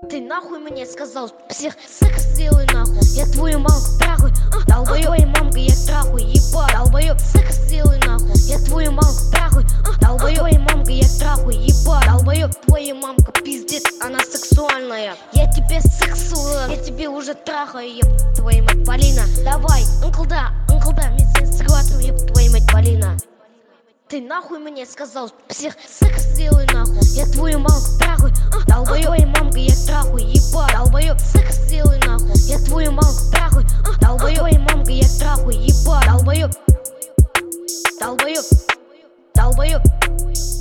Ты нахуй мне сказал, псих, секс сделай нахуй. Я твою мамку трахаю, долбоёб. Твоей мамкой я трахаю, ебать, долбоёб. Секс сделай нахуй. Я твою мамку трахаю, долбоёб. Твоей мамкой я трахаю, ебать, долбоёб. Твоя мамка пиздец, она сексуальная. Я тебе сексую, я тебе уже трахаю, еб твою мать, Полина. Давай, анклда, мне здесь схватываю, еб твою мать, Полина. Ты нахуй мне сказал, псих, секс сделай нахуй. Я твою мамку трахаю, долбоёб. Твоей мамкой я трахаю, ебать, долбоёб. Секс сделай нахуй. Я твою мамку трахаю, долбоёб. Твоей мамкой я трахаю, ебать, долбоёб. Долбоёб.